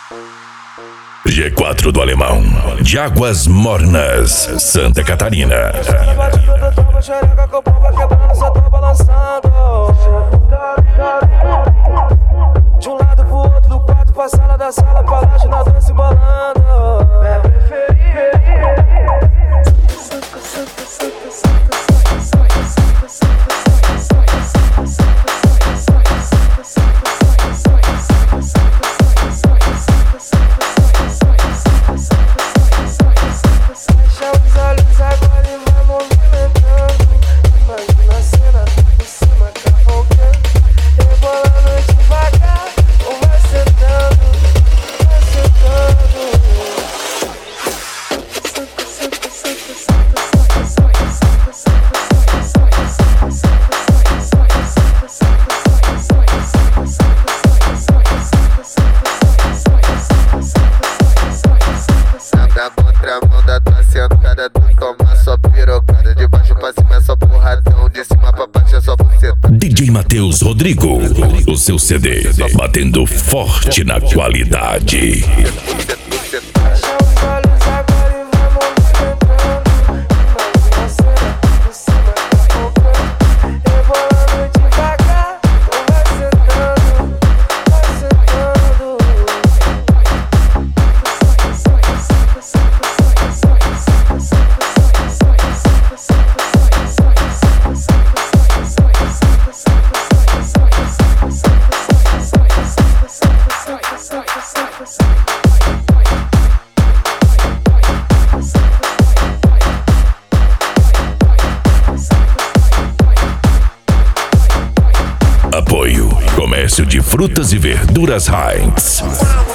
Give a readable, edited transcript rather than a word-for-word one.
G4 do Alemão, de Águas Mornas, Santa Catarina. Xereca com bomba quebrando, só tô balançando. De um lado pro outro, do quarto pra sala, da sala pra laje, na dança embolando. É preferir. Fecha os olhos agora e vai movimentando. Imagina a cena por cima, cavalcando, rebolando devagar, ou vai sentando, vai sentando. Na contramão da tua sentada, tu toma só pirocada. De baixo pra cima é só porradão, de cima pra baixo é só buceta. DJ Matheus Rodrigo, o seu CD, batendo forte na qualidade. Fecha os olhos agora e vai movimentando. Imagina a cena por cima, cavalcando, rebolando devagar, ou vai sentando, vai sentando. Apoio Comércio de Frutas e Verduras Heinz.